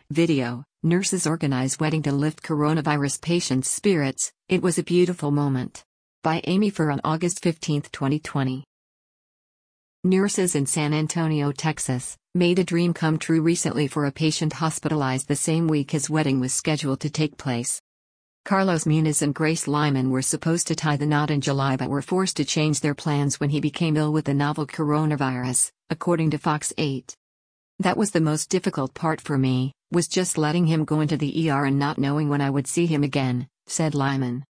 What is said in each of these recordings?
Video: Nurses organize wedding to lift coronavirus patients' spirits. It was a beautiful moment. By Amy Fur on August 15, 2020. Nurses in San Antonio, Texas, made a dream come true recently for a patient hospitalized the same week his wedding was scheduled to take place. Carlos Muniz and Grace Lyman were supposed to tie the knot in July but were forced to change their plans when he became ill with the novel coronavirus, according to Fox 8. "That was the most difficult part for me, was just letting him go into the ER and not knowing when I would see him again," said Lyman.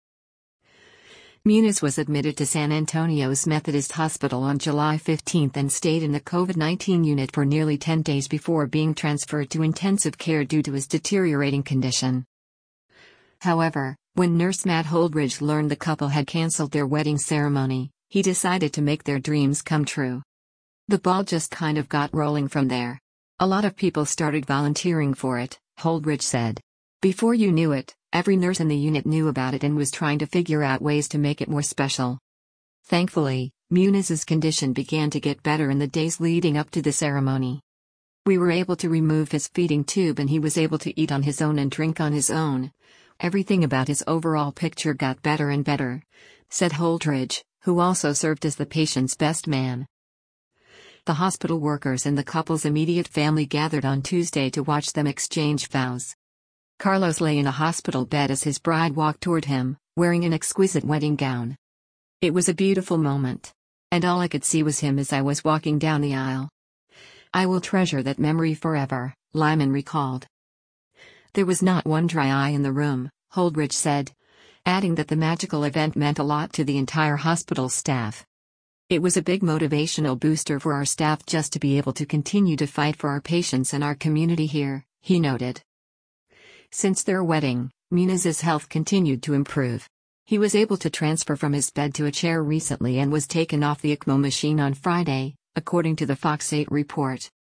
Muniz was admitted to San Antonio's Methodist Hospital on July 15 and stayed in the COVID-19 unit for nearly 10 days before being transferred to intensive care due to his deteriorating condition. However, when nurse Matt Holdridge learned the couple had canceled their wedding ceremony, he decided to make their dreams come true. "The ball just kind of got rolling from there. A lot of people started volunteering for it," Holdridge said. "Before you knew it, every nurse in the unit knew about it and was trying to figure out ways to make it more special." Thankfully, Muniz's condition began to get better in the days leading up to the ceremony. "We were able to remove his feeding tube and he was able to eat on his own and drink on his own. Everything about his overall picture got better and better," said Holdridge, who also served as the patient's best man. The hospital workers and the couple's immediate family gathered on Tuesday to watch them exchange vows. Carlos lay in a hospital bed as his bride walked toward him, wearing an exquisite wedding gown. "It was a beautiful moment. And all I could see was him as I was walking down the aisle. I will treasure that memory forever," Lyman recalled. "There was not one dry eye in the room," Holdridge said, adding that the magical event meant a lot to the entire hospital staff. "It was a big motivational booster for our staff just to be able to continue to fight for our patients and our community here," he noted. Since their wedding, Muniz's health continued to improve. He was able to transfer from his bed to a chair recently and was taken off the ECMO machine on Friday, according to the Fox 8 report.